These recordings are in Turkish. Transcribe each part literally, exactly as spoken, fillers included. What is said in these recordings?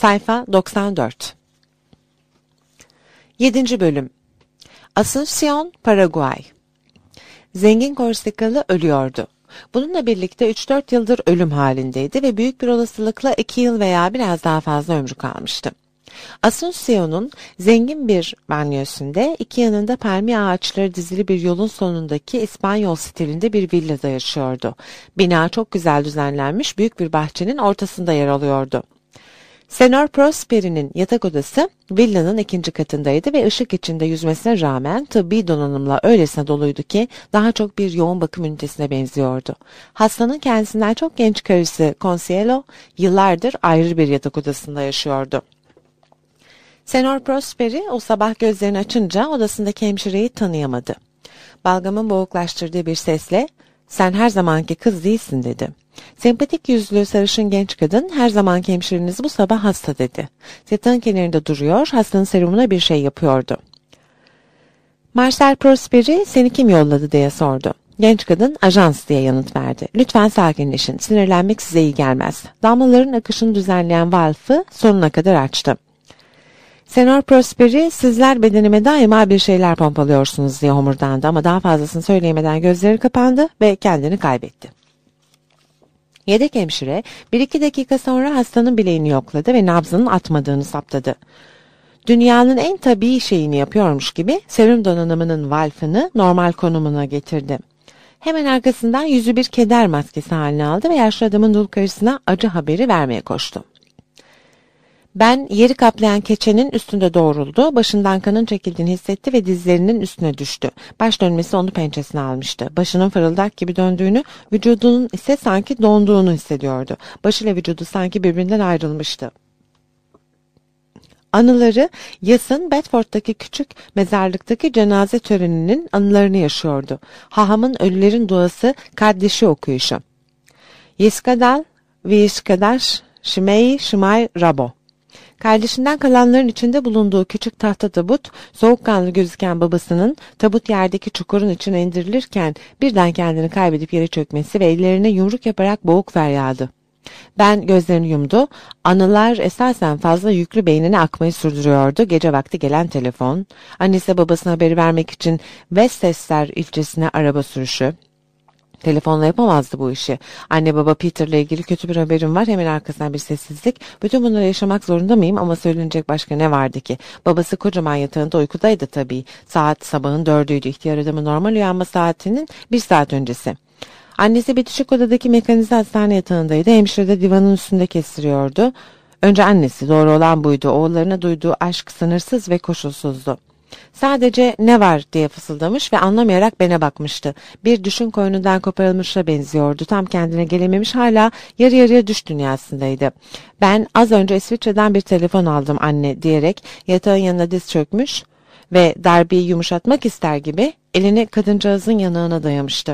Sayfa doksan dört. yedinci bölüm. Asunción, Paraguay. Zengin Korsikalı ölüyordu. Bununla birlikte üç dört yıldır ölüm halindeydi ve büyük bir olasılıkla iki yıl veya biraz daha fazla ömrü kalmıştı. Asunción'un zengin bir banyosunda iki yanında palmiye ağaçları dizili bir yolun sonundaki İspanyol stilinde bir villada yaşıyordu. Bina çok güzel düzenlenmiş büyük bir bahçenin ortasında yer alıyordu. Senor Prosperi'nin yatak odası villanın ikinci katındaydı ve ışık içinde yüzmesine rağmen tıbbi donanımla öylesine doluydu ki daha çok bir yoğun bakım ünitesine benziyordu. Hastanın kendisinden çok genç karısı Consuelo yıllardır ayrı bir yatak odasında yaşıyordu. Senor Prosperi o sabah gözlerini açınca odasındaki hemşireyi tanıyamadı. Balgamın boğuklaştırdığı bir sesle "Sen her zamanki kız değilsin," dedi. Sempatik yüzlü sarışın genç kadın "Her zamanki hemşireniz bu sabah hasta," dedi. Yatağın kenarında duruyor, hastanın serumuna bir şey yapıyordu. Marcel Prosperi "Seni kim yolladı?" diye sordu. Genç kadın "Ajans," diye yanıt verdi. "Lütfen sakinleşin, sinirlenmek size iyi gelmez." Damlaların akışını düzenleyen valfı sonuna kadar açtı. Senor Prosperi "Sizler bedenime daima bir şeyler pompalıyorsunuz," diye homurdandı ama daha fazlasını söyleyemeden gözleri kapandı ve kendini kaybetti. Yedek hemşire bir iki dakika sonra hastanın bileğini yokladı ve nabzının atmadığını saptadı. Dünyanın en tabii şeyini yapıyormuş gibi serum donanımının valfını normal konumuna getirdi. Hemen arkasından yüzü bir keder maskesi haline aldı ve yaşlı adamın dul karısına acı haberi vermeye koştu. Ben yeri kaplayan keçenin üstünde doğruldu, başından kanın çekildiğini hissetti ve dizlerinin üstüne düştü. Baş dönmesi onu pençesine almıştı. Başının fırıldak gibi döndüğünü, vücudunun ise sanki donduğunu hissediyordu. Başıyla vücudu sanki birbirinden ayrılmıştı. Anıları Yas'ın Bedford'daki küçük mezarlıktaki cenaze töreninin anılarını yaşıyordu. Hahamın ölülerin duası kardeşi okuyuşu. Yiskadal ve Yiskadaş Şimey Şimay Rabo. Kardeşinden kalanların içinde bulunduğu küçük tahta tabut, soğukkanlı gözüken babasının tabut yerdeki çukurun içine indirilirken birden kendini kaybedip yere çökmesi ve ellerine yumruk yaparak boğuk feryadı. Ben gözlerini yumdu. Anılar esasen fazla yüklü beynine akmayı sürdürüyordu. Gece vakti gelen telefon, annesi babasına haberi vermek için Westchester ilçesine araba sürüşü. Telefonla yapamazdı bu işi. Anne baba Peter'la ilgili kötü bir haberim var. Hemen arkasından bir sessizlik. Bütün bunları yaşamak zorunda mıyım ama söylenecek başka ne vardı ki? Babası kocaman yatağında uykudaydı tabii. Saat sabahın dördüydü. İhtiyar adamın normal uyanma saatinin bir saat öncesi. Annesi bitişik odadaki mekanize hastane yatağındaydı. Hemşire de divanın üstünde kestiriyordu. Önce annesi, doğru olan buydu. Oğullarına duyduğu aşk sınırsız ve koşulsuzdu. Sadece "Ne var?" diye fısıldamış ve anlamayarak bana bakmıştı. Bir düşün koynundan koparılmışa benziyordu. Tam kendine gelememiş, hala yarı yarıya düş dünyasındaydı. "Ben az önce İsviçre'den bir telefon aldım anne," diyerek yatağın yanına diz çökmüş ve darbeyi yumuşatmak ister gibi elini kadıncağızın yanağına dayamıştı.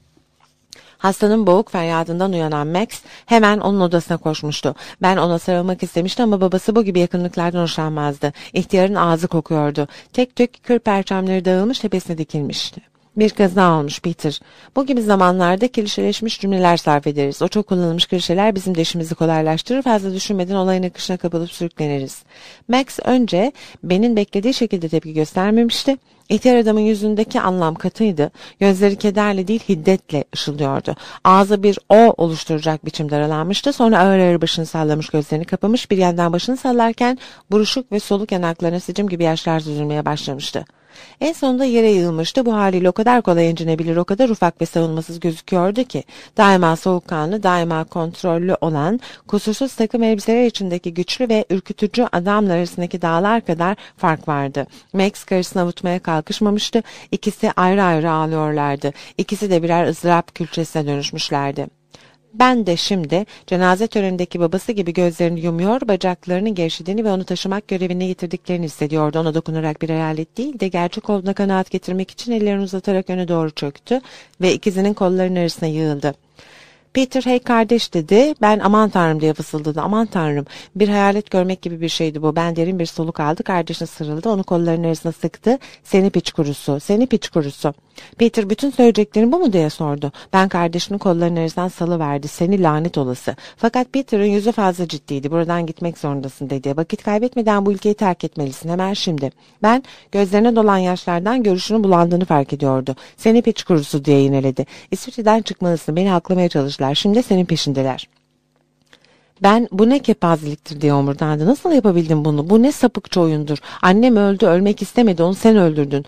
Hastanın boğuk feryadından uyanan Max hemen onun odasına koşmuştu. Ben ona sarılmak istemişti ama babası bu gibi yakınlıklardan hoşlanmazdı. İhtiyarın ağzı kokuyordu. Tek tük kır perçemleri dağılmış, tepesine dikilmişti. "Bir kaza almış Peter. Bu gibi zamanlarda klişeleşmiş cümleler sarf ederiz. O çok kullanılmış klişeler bizim de işimizi kolaylaştırır. Fazla düşünmeden olayın akışına kapılıp sürükleniriz." Max önce benim beklediği şekilde tepki göstermemişti. İhtiyar adamın yüzündeki anlam katıydı. Gözleri kederle değil hiddetle ışıldıyordu. Ağzı bir O oluşturacak biçimde aralanmıştı. Sonra ağır ağır başını sallamış, gözlerini kapamış, bir yandan başını sallarken buruşuk ve soluk yanaklarına sicim gibi yaşlar süzülmeye başlamıştı. En sonunda yere yığılmıştı. Bu haliyle o kadar kolay incinebilir, o kadar ufak ve savunmasız gözüküyordu ki daima soğukkanlı, daima kontrollü olan, kusursuz takım elbiseler içindeki güçlü ve ürkütücü adamlar arasındaki dağlar kadar fark vardı. Max karısını avutmaya kalkışmamıştı. İkisi ayrı ayrı ağlıyorlardı. İkisi de birer ızdırap külçesine dönüşmüşlerdi. Ben de şimdi cenaze törenindeki babası gibi gözlerini yumuyor, bacaklarının gevşediğini ve onu taşımak görevine getirdiklerini hissediyordu. Ona dokunarak bir hayalet değil de gerçek olduğuna kanaat getirmek için ellerini uzatarak öne doğru çöktü ve ikizinin kollarının arasına yığıldı. Peter hey kardeş dedi. Ben aman tanrım diye fısıldadı. Aman tanrım. Bir hayalet görmek gibi bir şeydi bu. Ben derin bir soluk aldı. Kardeşine sarıldı. Onu kollarının arasına sıktı. Seni piç kurusu. Seni piç kurusu. Peter bütün söyleyeceklerin bu mu diye sordu. Ben kardeşinin kollarının arasından salıverdi. Seni lanet olası. Fakat Peter'ın yüzü fazla ciddiydi. Buradan gitmek zorundasın dedi. Vakit kaybetmeden bu ülkeyi terk etmelisin. Hemen şimdi. Ben gözlerine dolan yaşlardan görüşünün bulandığını fark ediyordu. Seni piç kurusu diye yineledi. İsviçre'den çıkmalısın. Beni aklamaya çalıştılar. Şimdi senin peşindeler. Ben bu ne kepazeliktir diye omurdandı. Nasıl yapabildin bunu? Bu ne sapıkça oyundur. Annem öldü, ölmek istemedi. Onu sen öldürdün.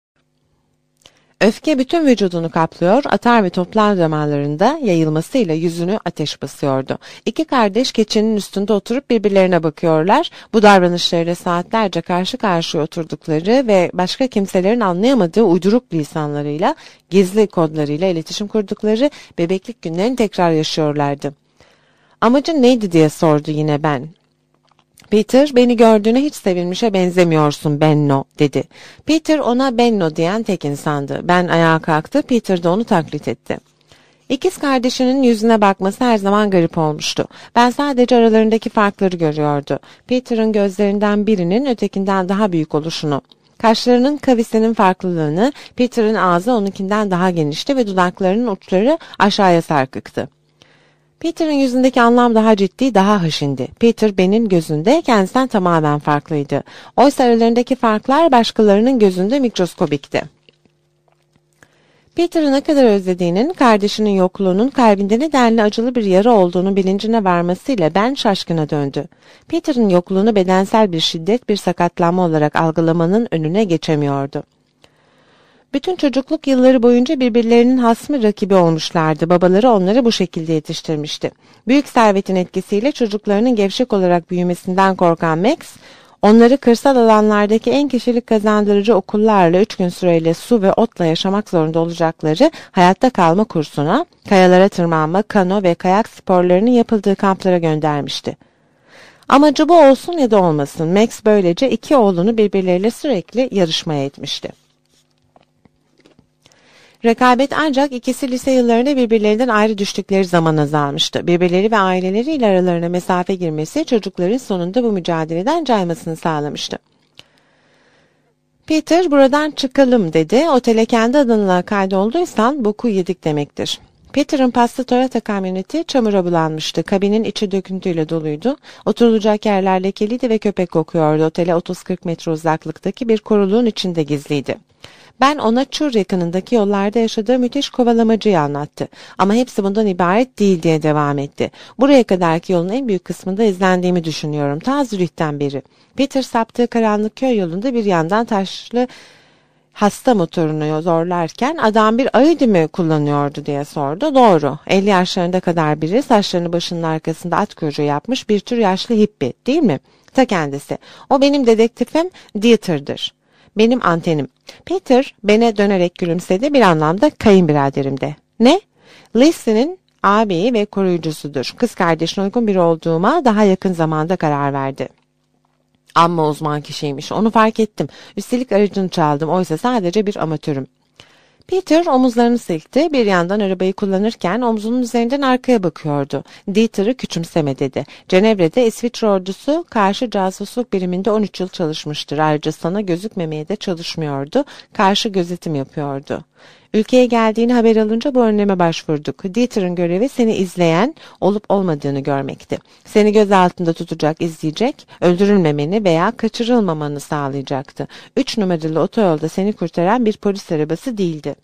Öfke bütün vücudunu kaplıyor, atar ve toplar damarlarında yayılmasıyla yüzünü ateş basıyordu. İki kardeş keçinin üstünde oturup birbirlerine bakıyorlar. Bu davranışlarıyla saatlerce karşı karşıya oturdukları ve başka kimselerin anlayamadığı uyduruk lisanlarıyla, gizli kodlarıyla iletişim kurdukları bebeklik günlerini tekrar yaşıyorlardı. Amacın neydi diye sordu yine Ben. Peter, beni gördüğüne hiç sevinmişe benzemiyorsun Benno dedi. Peter ona Benno diyen tek insandı. Ben ayağa kalktı, Peter de onu taklit etti. İkiz kardeşinin yüzüne bakması her zaman garip olmuştu. Ben sadece aralarındaki farkları görüyordu. Peter'ın gözlerinden birinin ötekinden daha büyük oluşunu. Kaşlarının kavisinin farklılığını, Peter'ın ağzı onunkinden daha genişti ve dudaklarının uçları aşağıya sarkıktı. Peter'ın yüzündeki anlam daha ciddi, daha haşindi. Peter Ben'in gözünde kendisinden tamamen farklıydı. Oysa aralarındaki farklar başkalarının gözünde mikroskobikti. Peter'ı ne kadar özlediğinin, kardeşinin yokluğunun kalbinde nedenli acılı bir yara olduğunu bilincine varmasıyla Ben şaşkına döndü. Peter'ın yokluğunu bedensel bir şiddet, bir sakatlanma olarak algılamanın önüne geçemiyordu. Bütün çocukluk yılları boyunca birbirlerinin hasmı rakibi olmuşlardı. Babaları onları bu şekilde yetiştirmişti. Büyük servetin etkisiyle çocuklarının gevşek olarak büyümesinden korkan Max, onları kırsal alanlardaki en kişilik kazandırıcı okullarla üç gün süreyle su ve otla yaşamak zorunda olacakları hayatta kalma kursuna, kayalara tırmanma, kano ve kayak sporlarının yapıldığı kamplara göndermişti. Amacı bu olsun ya da olmasın, Max böylece iki oğlunu birbirleriyle sürekli yarışmaya etmişti. Rekabet ancak ikisi lise yıllarında birbirlerinden ayrı düştükleri zaman azalmıştı. Birbirleri ve aileleriyle aralarına mesafe girmesi çocukların sonunda bu mücadeleden caymasını sağlamıştı. Peter, buradan çıkalım dedi. Otele kendi adınla kaydolduysan boku yedik demektir. Peter'ın pasta Toyota kamyoneti çamura bulanmıştı. Kabinin içi döküntüyle doluydu. Oturulacak yerler lekeliydi ve köpek kokuyordu. Otele otuz kırk metre uzaklıktaki bir koruluğun içinde gizliydi. Ben ona Çur yakınındaki yollarda yaşadığı müthiş kovalamacıyı anlattı. Ama hepsi bundan ibaret değil diye devam etti. Buraya kadarki yolun en büyük kısmında izlendiğimi düşünüyorum. Ta Zürih'ten beri. Peter saptığı karanlık köy yolunda bir yandan taşlı hasta motorunu zorlarken adam bir Audi mi kullanıyordu diye sordu. Doğru. elli yaşlarında kadar biri, saçlarını başının arkasında at kuyruğu yapmış bir tür yaşlı hippi değil mi? Ta kendisi. O benim dedektifim Dieter'dır. Benim antenim. Peter bana dönerek gülümsedi, bir anlamda kayınbiraderim de. Ne? Lizzie'nin ağabeyi ve koruyucusudur. Kız kardeşine uygun biri olduğuma daha yakın zamanda karar verdi. Amma uzman kişiymiş, onu fark ettim. Üstelik aracını çaldım, oysa sadece bir amatörüm. Peter omuzlarını silkti. Bir yandan arabayı kullanırken omzunun üzerinden arkaya bakıyordu. Dieter'ı küçümseme dedi. Cenevre'de İsviçre ordusu karşı casusluk biriminde on üç yıl çalışmıştır. Ayrıca sana gözükmemeye de çalışmıyordu. Karşı gözetim yapıyordu. Ülkeye geldiğini haber alınca bu önleme başvurduk. Dieter'ın görevi seni izleyen, olup olmadığını görmekti. Seni göz altında tutacak, izleyecek, öldürülmemeni veya kaçırılmamanı sağlayacaktı. Üç numaralı otoyolda seni kurtaran bir polis arabası değildi.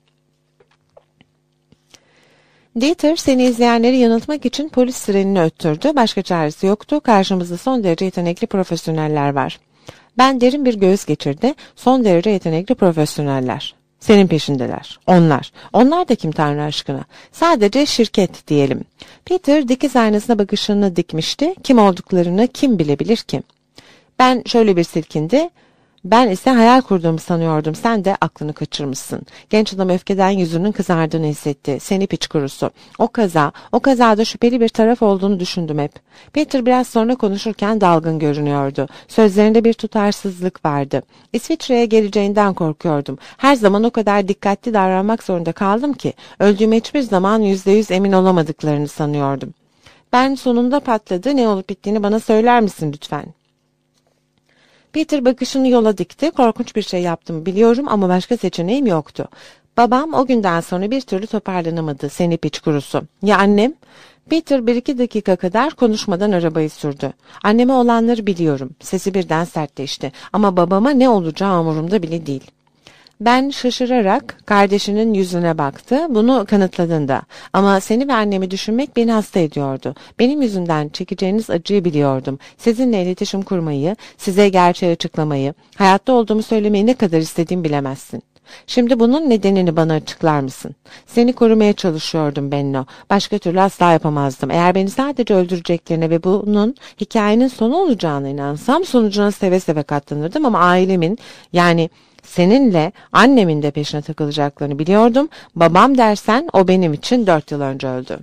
Dieter seni izleyenleri yanıltmak için polis sirenini öttürdü. Başka çaresi yoktu. Karşımızda son derece yetenekli profesyoneller var. Ben derin bir göğüs geçirdi. Son derece yetenekli profesyoneller. Senin peşindeler. Onlar. Onlar da kim Tanrı aşkına? Sadece şirket diyelim. Peter dikiz aynasına bakışını dikmişti. Kim olduklarını kim bilebilir ki? Ben şöyle bir silkindi. Ben ise hayal kurduğumu sanıyordum. Sen de aklını kaçırmışsın. Genç adam öfkeden yüzünün kızardığını hissetti. Seni piç kurusu. O kaza, o kazada şüpheli bir taraf olduğunu düşündüm hep. Peter biraz sonra konuşurken dalgın görünüyordu. Sözlerinde bir tutarsızlık vardı. İsviçre'ye geleceğinden korkuyordum. Her zaman o kadar dikkatli davranmak zorunda kaldım ki öldüğüme hiçbir zaman yüzde yüz emin olamadıklarını sanıyordum. Ben sonunda patladı. Ne olup bittiğini bana söyler misin lütfen? Peter bakışını yola dikti. Korkunç bir şey yaptım biliyorum ama başka seçeneğim yoktu. Babam o günden sonra bir türlü toparlanamadı. Seni piç kurusu. Ya annem? Peter bir iki dakika kadar konuşmadan arabayı sürdü. Anneme olanları biliyorum. Sesi birden sertleşti. Ama babama ne olacağı umurumda bile değil. Ben şaşırarak kardeşinin yüzüne baktı. Bunu kanıtladın da. Ama seni ve annemi düşünmek beni hasta ediyordu. Benim yüzümden çekeceğiniz acıyı biliyordum. Sizinle iletişim kurmayı, size gerçeği açıklamayı, hayatta olduğumu söylemeyi ne kadar istediğimi bilemezsin. Şimdi bunun nedenini bana açıklar mısın? Seni korumaya çalışıyordum Benno. Başka türlü asla yapamazdım. Eğer beni sadece öldüreceklerine ve bunun hikayenin sonu olacağına inansam sonucuna seve seve katlanırdım ama ailemin yani seninle annemin de peşine takılacaklarını biliyordum. Babam dersen o benim için dört yıl önce öldü.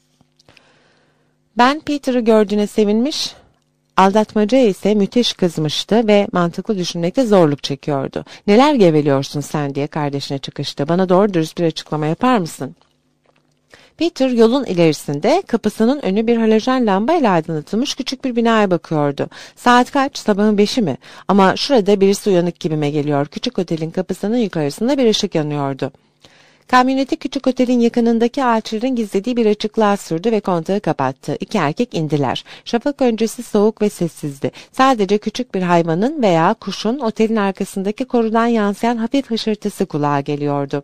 Ben Peter'ı gördüğüne sevinmiş, aldatmacaya ise müthiş kızmıştı ve mantıklı düşünmekte zorluk çekiyordu. Neler geveliyorsun sen diye kardeşine çıkıştı. Bana doğru dürüst bir açıklama yapar mısın? Peter yolun ilerisinde kapısının önü bir halojen lambayla aydınlatılmış küçük bir binaya bakıyordu. Saat kaç? Sabahın beşi mi? Ama şurada birisi uyanık gibime geliyor. Küçük otelin kapısının yukarısında bir ışık yanıyordu. Kamyoneti küçük otelin yakınındaki ağaçların gizlediği bir açıklığa sürdü ve kontağı kapattı. İki erkek indiler. Şafak öncesi soğuk ve sessizdi. Sadece küçük bir hayvanın veya kuşun otelin arkasındaki korudan yansıyan hafif hışırtısı kulağa geliyordu.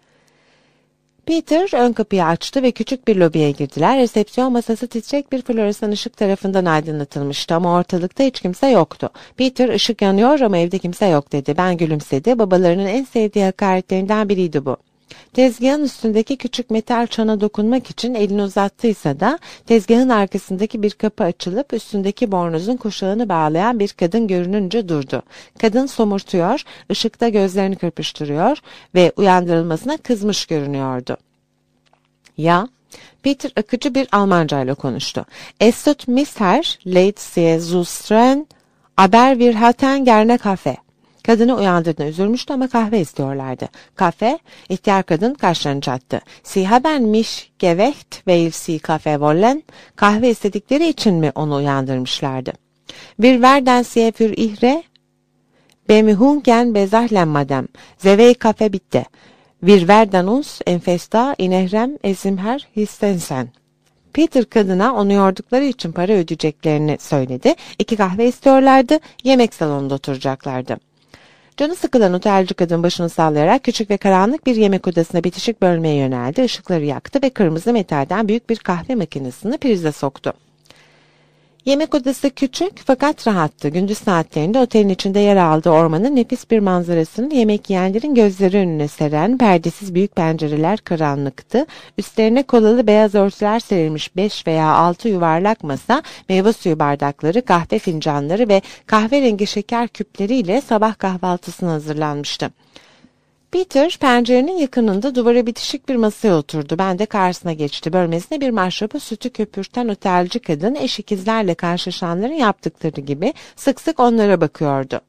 Peter ön kapıyı açtı ve küçük bir lobiye girdiler. Resepsiyon masası titrek bir floresan ışık tarafından aydınlatılmıştı ama ortalıkta hiç kimse yoktu. Peter ışık yanıyor ama evde kimse yok dedi. Ben gülümsedi. Babalarının en sevdiği hakaretlerinden biriydi bu. Tezgahın üstündeki küçük metal çana dokunmak için elini uzattıysa da tezgahın arkasındaki bir kapı açılıp üstündeki bornozun kuşağını bağlayan bir kadın görününce durdu. Kadın somurtuyor, ışıkta gözlerini kırpıştırıyor ve uyandırılmasına kızmış görünüyordu. Ya, Peter akıcı bir Almanca ile konuştu. Es tut mir leid Sie zustren, aber wir hatten gerne Kaffee. Kadını uyandırdığına üzülmüştü ama kahve istiyorlardı. Kahve, ihtiyar kadın kaşlarını çattı. Sie haben mich geweckt, weil Sie Kaffee wollen. Kahve istedikleri için mi onu uyandırmışlardı? Wir werden Sie für Ihre Bemühungen bezahlen madem. Zevey Kaffee bitti. Wir werden uns en festa inehrem esimher histensen. Peter kadına onu yordukları için para ödeyeceklerini söyledi. İki kahve istiyorlardı, yemek salonunda oturacaklardı. Canı sıkılan otelci kadın başını sallayarak küçük ve karanlık bir yemek odasına bitişik bölmeye yöneldi. Işıkları yaktı ve kırmızı metalden büyük bir kahve makinesini prize soktu. Yemek odası küçük fakat rahattı. Gündüz saatlerinde otelin içinde yer aldığı ormanın nefis bir manzarasını yemek yiyenlerin gözleri önüne seren perdesiz büyük pencereler karanlıktı. Üstlerine kolalı beyaz örtüler serilmiş beş veya altı yuvarlak masa, meyve suyu bardakları, kahve fincanları ve kahverengi şeker küpleriyle sabah kahvaltısına hazırlanmıştı. Peter pencerenin yakınında duvara bitişik bir masaya oturdu. Ben de karşısına geçti. Bölmesine bir maşrapa sütü köpürten otelci kadın eş ikizlerle karşılaşanların yaptıkları gibi sık sık onlara bakıyordu.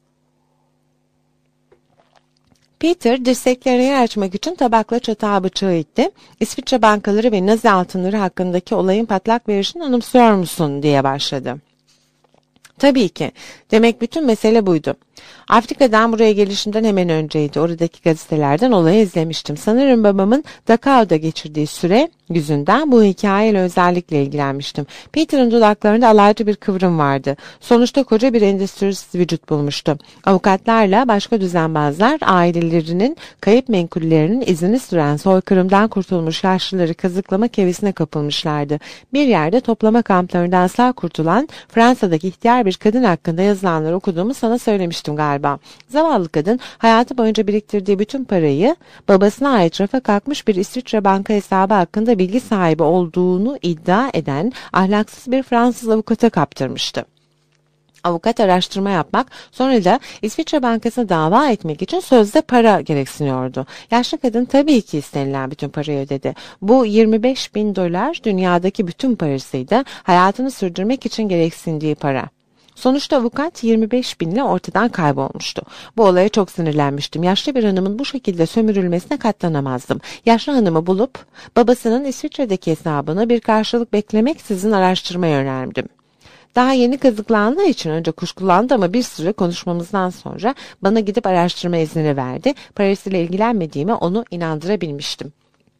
Peter dirseklerine yer açmak için tabakla çatağı bıçağı itti. İsviçre bankaları ve Nazi altınları hakkındaki olayın patlak verişini anımsıyor musun diye başladı. Tabii ki. Demek bütün mesele buydu. Afrika'dan buraya gelişimden hemen önceydi. Oradaki gazetelerden olayı izlemiştim. Sanırım babamın Dakao'da geçirdiği süre yüzünden bu hikayeyle özellikle ilgilenmiştim. Peter'ın dudaklarında alaycı bir kıvrım vardı. Sonuçta koca bir endüstrisiz vücut bulmuştu. Avukatlarla başka düzenbazlar ailelerinin kayıp menkullerinin izini süren soykırımdan kurtulmuş yaşlıları kazıklamak hevesine kapılmışlardı. Bir yerde toplama kamplarından sağ kurtulan Fransa'daki ihtiyar bir kadın hakkında yazılanları okuduğumu sana söylemiştim galiba. Zavallı kadın hayatı boyunca biriktirdiği bütün parayı babasına ait rafa kalkmış bir İsviçre banka hesabı hakkında bilgi sahibi olduğunu iddia eden ahlaksız bir Fransız avukata kaptırmıştı. Avukat araştırma yapmak, sonra da İsviçre Bankası'na dava etmek için sözde para gereksiniyordu. Yaşlı kadın tabii ki istenilen bütün parayı ödedi. Bu yirmi beş bin dolar dünyadaki bütün parasıydı, hayatını sürdürmek için gereksindiği para. Sonuçta avukat yirmi beş binle ortadan kaybolmuştu. Bu olaya çok sinirlenmiştim. Yaşlı bir hanımın bu şekilde sömürülmesine katlanamazdım. Yaşlı hanımı bulup babasının İsviçre'deki hesabını bir karşılık beklemeksizin araştırmaya yöneldim. Daha yeni kazıklandığı için önce kuşkulandı ama bir süre konuşmamızdan sonra bana gidip araştırma iznini verdi. Parasıyla ilgilenmediğime onu inandırabilmiştim.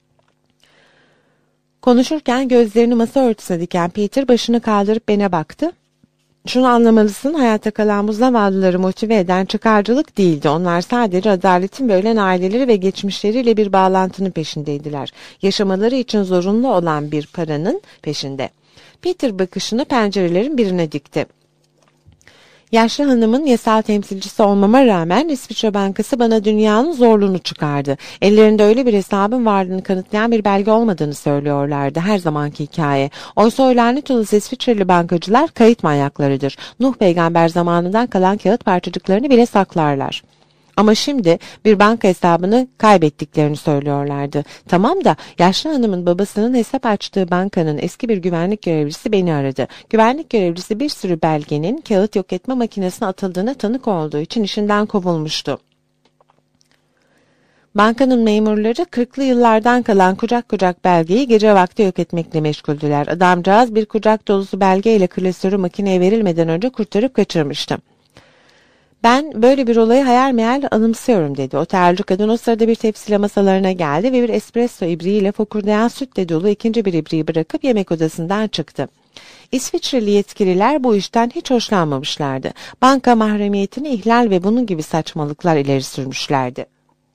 Konuşurken gözlerini masa örtüsüne diken Peter başını kaldırıp bana baktı. Şunu anlamalısın, hayatta kalan bu zavallıları motive eden çıkarcılık değildi. Onlar sadece adaletin ve ölen aileleri ve geçmişleriyle bir bağlantının peşindeydiler. Yaşamaları için zorunlu olan bir paranın peşinde. Peter bakışını pencerelerin birine dikti. Yaşlı hanımın yasal temsilcisi olmama rağmen İsviçre Bankası bana dünyanın zorluğunu çıkardı. Ellerinde öyle bir hesabın varlığını kanıtlayan bir belge olmadığını söylüyorlardı. Her zamanki hikaye. Oysa o lanet olası İsviçreli bankacılar kayıt manyaklarıdır. Nuh peygamber zamanından kalan kağıt parçacıklarını bile saklarlar. Ama şimdi bir banka hesabını kaybettiklerini söylüyorlardı. Tamam da yaşlı hanımın babasının hesap açtığı bankanın eski bir güvenlik görevlisi beni aradı. Güvenlik görevlisi bir sürü belgenin kağıt yok etme makinesine atıldığına tanık olduğu için işinden kovulmuştu. Bankanın memurları kırklı yıllardan kalan kucak kucak belgeyi gece vakti yok etmekle meşguldüler. Adamcağız bir kucak dolusu belgeyle klasörü makineye verilmeden önce kurtarıp kaçırmıştı. Ben böyle bir olayı hayal meyal anımsıyorum dedi. Otelci kadın o sırada bir tepsiyle masalarına geldi ve bir espresso ibriğiyle fokurdayan sütle dolu ikinci bir ibriği bırakıp yemek odasından çıktı. İsviçreli yetkililer bu işten hiç hoşlanmamışlardı. Banka mahremiyetini ihlal ve bunun gibi saçmalıklar ileri sürmüşlerdi.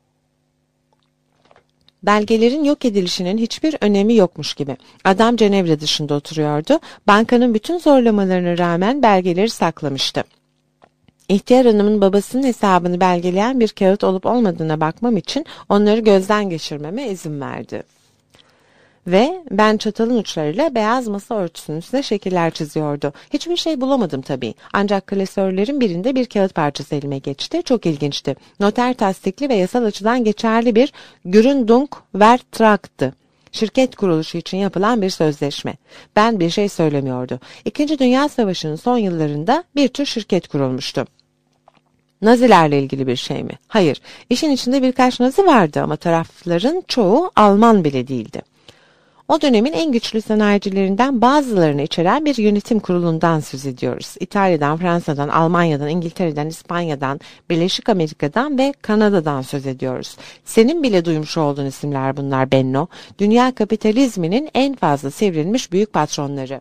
Belgelerin yok edilişinin hiçbir önemi yokmuş gibi. Adam Cenevre dışında oturuyordu. Bankanın bütün zorlamalarına rağmen belgeleri saklamıştı. İhtiyar hanımın babasının hesabını belgeleyen bir kağıt olup olmadığına bakmam için onları gözden geçirmeme izin verdi. Ve ben çatalın uçlarıyla beyaz masa örtüsünün üstüne şekiller çiziyordu. Hiçbir şey bulamadım tabii. Ancak klasörlerin birinde bir kağıt parçası elime geçti. Çok ilginçti. Noter tasdikli ve yasal açıdan geçerli bir Gründungsvertrag'tı. Şirket kuruluşu için yapılan bir sözleşme. Ben bir şey söylemiyordu. İkinci Dünya Savaşı'nın son yıllarında bir tür şirket kurulmuştu. Nazilerle ilgili bir şey mi? Hayır. İşin içinde birkaç Nazi vardı ama tarafların çoğu Alman bile değildi. O dönemin en güçlü sanayicilerinden bazılarını içeren bir yönetim kurulundan söz ediyoruz. İtalya'dan, Fransa'dan, Almanya'dan, İngiltere'den, İspanya'dan, Birleşik Amerika'dan ve Kanada'dan söz ediyoruz. Senin bile duymuş olduğun isimler bunlar Benno. Dünya kapitalizminin en fazla sivrilmiş büyük patronları.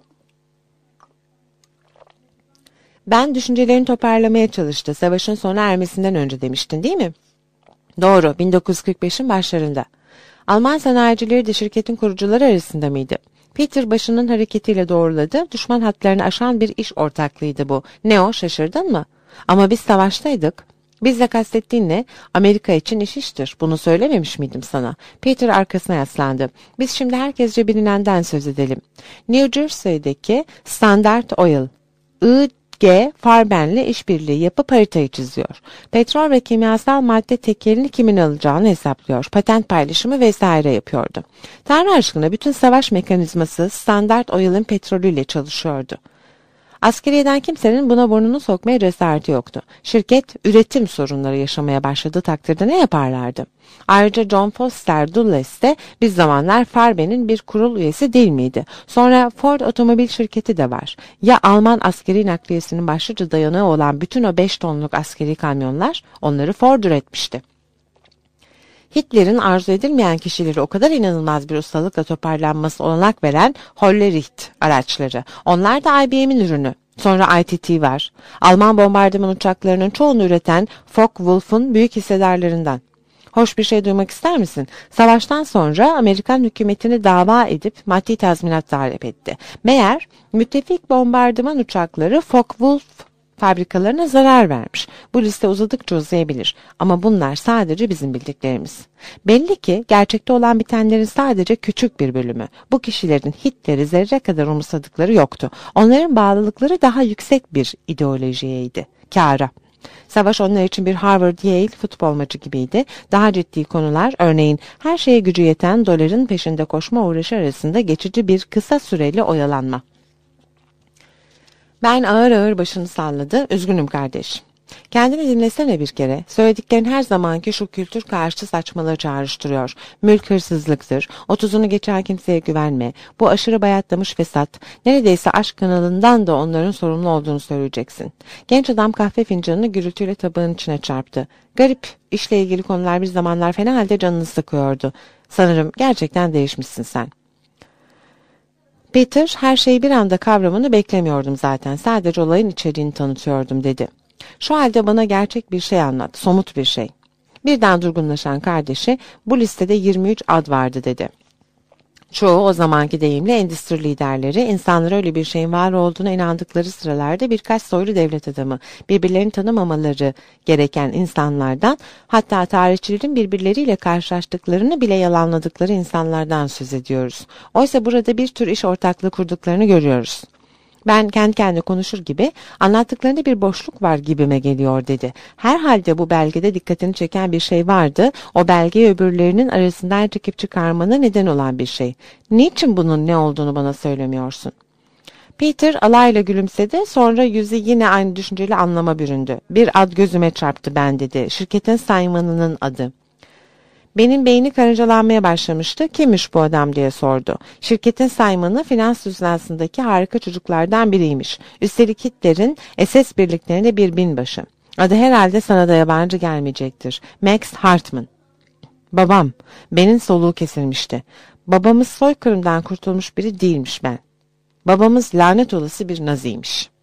Ben düşüncelerini toparlamaya çalıştı. Savaşın sona ermesinden önce demiştin değil mi? Doğru, bin dokuz yüz kırk beşin başlarında. Alman sanayicileri de şirketin kurucuları arasında mıydı? Peter başının hareketiyle doğruladı. Düşman hatlarını aşan bir iş ortaklığıydı bu. Ne o, şaşırdın mı? Ama biz savaştaydık. Bizle kastettiğin ne? Amerika için iş iştir. Bunu söylememiş miydim sana? Peter arkasına yaslandı. Biz şimdi herkesce bilinenden söz edelim. New Jersey'deki Standard Oil. I G. Farben'le işbirliği yapıp haritayı çiziyor. Petrol ve kimyasal madde tekelini kimin alacağını hesaplıyor. Patent paylaşımı vesaire yapıyordu. Tanrı aşkına bütün savaş mekanizması Standard Oil'in petrolüyle çalışıyordu. Askeriyeden kimsenin buna burnunu sokmaya cesareti yoktu. Şirket üretim sorunları yaşamaya başladığı takdirde ne yaparlardı? Ayrıca John Foster Dulles de bir zamanlar Farben'in bir kurul üyesi değil miydi? Sonra Ford otomobil şirketi de var. Ya Alman askeri nakliyesinin başlıca dayanağı olan bütün o beş tonluk askeri kamyonlar, onları Ford üretmişti. Hitler'in arzu edilmeyen kişileri o kadar inanılmaz bir ustalıkla toparlanması olanak veren Hollericht araçları. Onlar da I B M'in ürünü. Sonra I T T var. Alman bombardıman uçaklarının çoğunu üreten Focke-Wulf'un büyük hissedarlarından. Hoş bir şey duymak ister misin? Savaştan sonra Amerikan hükümetini dava edip maddi tazminat talep etti. Meğer müttefik bombardıman uçakları Focke-Wulf fabrikalarına zarar vermiş. Bu liste uzadıkça uzayabilir ama bunlar sadece bizim bildiklerimiz. Belli ki gerçekte olan bitenlerin sadece küçük bir bölümü. Bu kişilerin Hitler'i zerre kadar umursadıkları yoktu. Onların bağlılıkları daha yüksek bir ideolojiyeydi. Kâra. Savaş onlar için bir Harvard-Yale futbol maçı gibiydi. Daha ciddi konular, örneğin her şeye gücü yeten doların peşinde koşma uğraşı arasında geçici bir kısa süreli oyalanma. Ben ağır ağır başını salladı. Üzgünüm kardeş. Kendini dinlesene bir kere. Söylediklerin her zamanki şu kültür karşı saçmalığı çağrıştırıyor. Mülk hırsızlıktır. Otuzunu geçen kimseye güvenme. Bu aşırı bayatlamış fesat. Neredeyse aşk kanalından da onların sorumlu olduğunu söyleyeceksin. Genç adam kahve fincanını gürültüyle tabağın içine çarptı. Garip. İşle ilgili konular bir zamanlar fena halde canını sıkıyordu. Sanırım gerçekten değişmişsin sen. Peter, her şeyi bir anda kavramını beklemiyordum zaten. Sadece olayın içeriğini tanıtıyordum dedi. Şu halde bana gerçek bir şey anlat, somut bir şey. Birden durgunlaşan kardeşi, bu listede yirmi üç ad vardı dedi. Çoğu o zamanki deyimle endüstri liderleri, insanlara öyle bir şeyin var olduğuna inandıkları sıralarda birkaç soylu devlet adamı, birbirlerini tanımamaları gereken insanlardan, hatta tarihçilerin birbirleriyle karşılaştıklarını bile yalanladıkları insanlardan söz ediyoruz. Oysa burada bir tür iş ortaklığı kurduklarını görüyoruz. Ben kendi kendine konuşur gibi, anlattıklarında bir boşluk var gibime geliyor dedi. Herhalde bu belgede dikkatini çeken bir şey vardı. O belgeyi öbürlerinin arasından çekip çıkarmana neden olan bir şey. Niçin bunun ne olduğunu bana söylemiyorsun? Peter alayla gülümsedi. Sonra yüzü yine aynı düşünceli anlama büründü. Bir ad gözüme çarptı ben dedi. Şirketin Simon'ının adı. Benim beyni karıncalanmaya başlamıştı. Kimmiş bu adam diye sordu. Şirketin Simon'ı finans dünyasındaki harika çocuklardan biriymiş. Üstelik Hitler'in S S birliklerinde bir binbaşı. Adı herhalde sana da yabancı gelmeyecektir. Max Hartmann. Babam. Benim soluğu kesilmişti. Babamız soykırımdan kurtulmuş biri değilmiş ben. Babamız lanet olası bir Naziymiş.